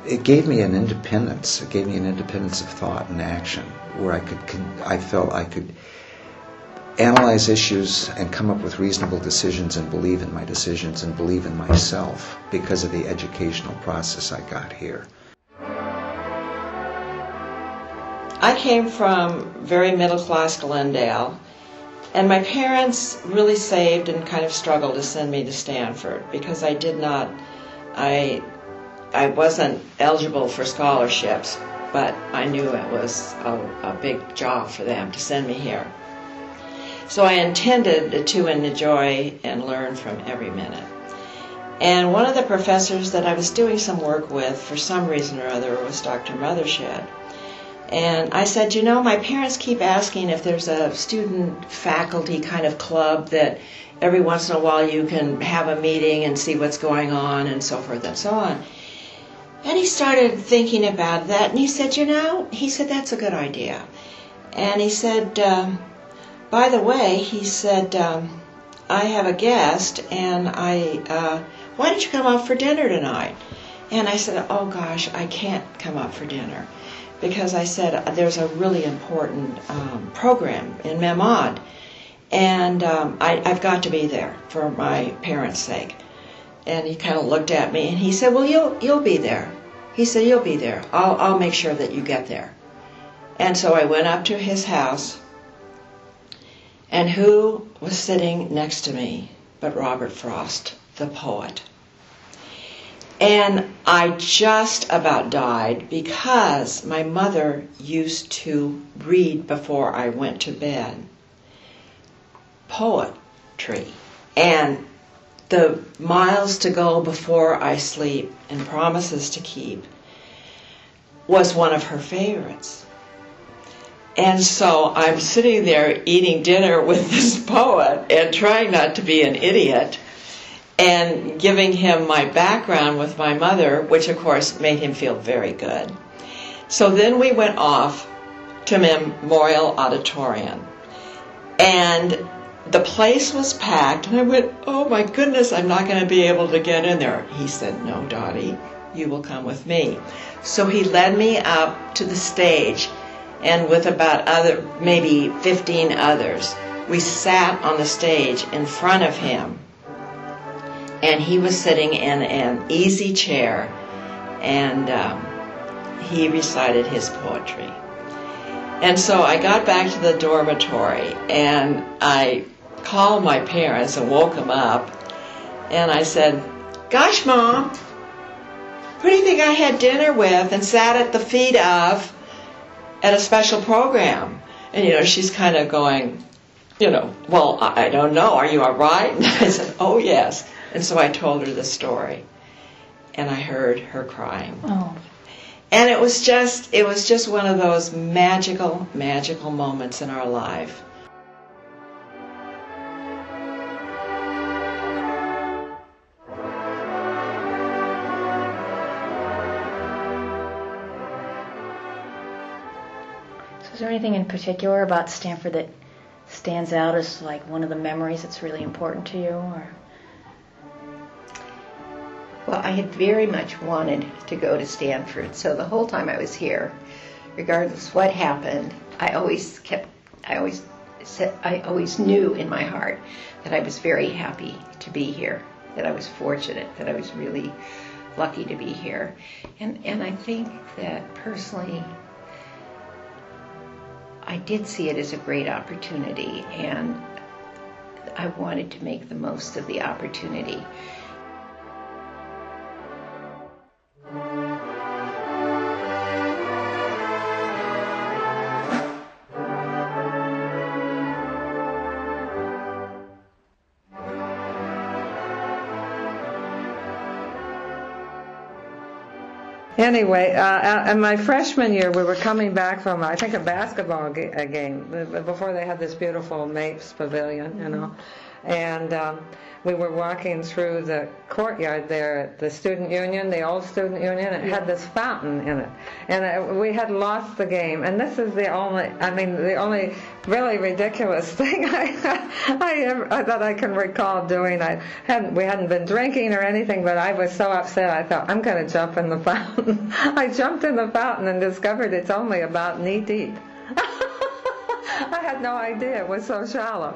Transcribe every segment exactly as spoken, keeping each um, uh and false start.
it gave me an independence. It gave me an independence of thought and action, where I could, I felt I could analyze issues and come up with reasonable decisions and believe in my decisions and believe in myself because of the educational process I got here. I came from very middle-class Glendale, and my parents really saved and kind of struggled to send me to Stanford because I did not, I, I wasn't eligible for scholarships, but I knew it was a, a big job for them to send me here. So I intended to enjoy and learn from every minute. And one of the professors that I was doing some work with for some reason or other was Doctor Mothershed. And I said, you know, my parents keep asking if there's a student-faculty kind of club that every once in a while you can have a meeting and see what's going on and so forth and so on. And he started thinking about that, and he said, you know, he said, that's a good idea. And he said, um, by the way, he said, um, I have a guest, and I, uh, why don't you come up for dinner tonight? And I said, oh gosh, I can't come up for dinner. Because I said, there's a really important um, program in Memad, and um, I, I've got to be there for my parents' sake. And he kind of looked at me, and he said, well, you'll you'll be there. He said, you'll be there. I'll, I'll make sure that you get there. And so I went up to his house, and who was sitting next to me but Robert Frost, the poet. And I just about died because my mother used to read before I went to bed poetry. And the miles to go before I sleep and promises to keep was one of her favorites. And so I'm sitting there eating dinner with this poet and trying not to be an idiot, and giving him my background with my mother, which of course made him feel very good. So then we went off to Memorial Auditorium, and the place was packed, and I went, oh my goodness, I'm not going to be able to get in there. He said, no, Dottie, you will come with me. So he led me up to the stage, and with about other, maybe fifteen others, we sat on the stage in front of him. And he was sitting in an easy chair, and um, he recited his poetry. And so I got back to the dormitory, and I called my parents and woke them up, and I said, gosh, Mom, who do you think I had dinner with and sat at the feet of at a special program? And, you know, she's kind of going, you know, well, I don't know, are you all right? And I said, oh, yes. And so I told her the story, and I heard her crying. Oh. And it was just, it was just one of those magical, magical moments in our life. So is there anything in particular about Stanford that stands out as like one of the memories that's really important to you? Or? Well, I had very much wanted to go to Stanford, so the whole time I was here, regardless what happened, I always kept, I always said, I always knew in my heart that I was very happy to be here, that I was fortunate, that I was really lucky to be here. And, and I think that personally, I did see it as a great opportunity, and I wanted to make the most of the opportunity. Anyway, uh, in my freshman year, we were coming back from, I think, a basketball ga- a game before they had this beautiful Mapes Pavilion, you know. and um, we were walking through the courtyard there at the student union, the old student union. It had this fountain in it, and it, we had lost the game. And this is the only, I mean, the only really ridiculous thing I I, ever, that I can recall doing. I hadn't, we hadn't been drinking or anything, but I was so upset. I thought, I'm going to jump in the fountain. I jumped in the fountain and discovered it's only about knee deep. I had no idea it was so shallow.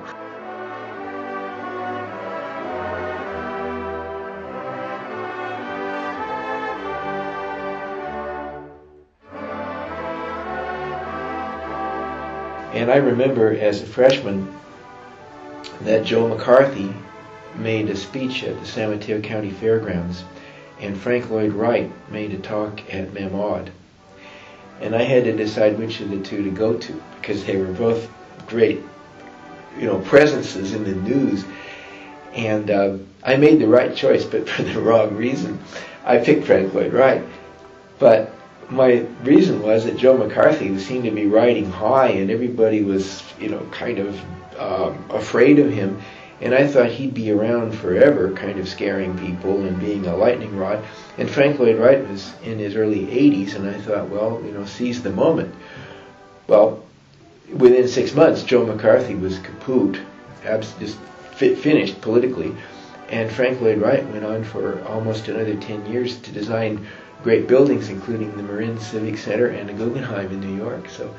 And I remember as a freshman that Joe McCarthy made a speech at the San Mateo County Fairgrounds, and Frank Lloyd Wright made a talk at Mem Aude. And I had to decide which of the two to go to, because they were both great, you know, presences in the news. And uh, I made the right choice, but for the wrong reason. I picked Frank Lloyd Wright. But my reason was that Joe McCarthy seemed to be riding high, and everybody was, you know, kind of um, afraid of him. And I thought he'd be around forever, kind of scaring people and being a lightning rod. And Frank Lloyd Wright was in his early eighties, and I thought, well, you know, seize the moment. Well, within six months, Joe McCarthy was kaput, abs- just fit, finished politically. And Frank Lloyd Wright went on for almost another ten years to design great buildings, including the Marin Civic Center and the Guggenheim in New York. So,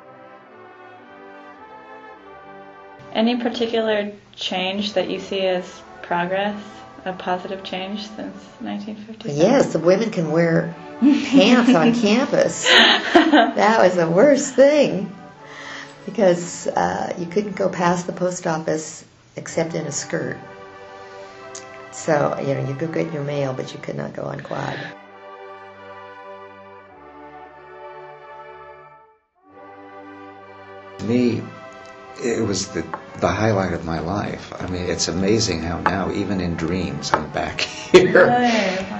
any particular change that you see as progress, a positive change since nineteen fifty-seven? Yes, the women can wear pants on campus. That was the worst thing, because uh, you couldn't go past the post office except in a skirt. So, you know, you could get your mail, but you could not go on quad. To me, it was the, the highlight of my life. I mean, it's amazing how now, even in dreams, I'm back here. Right.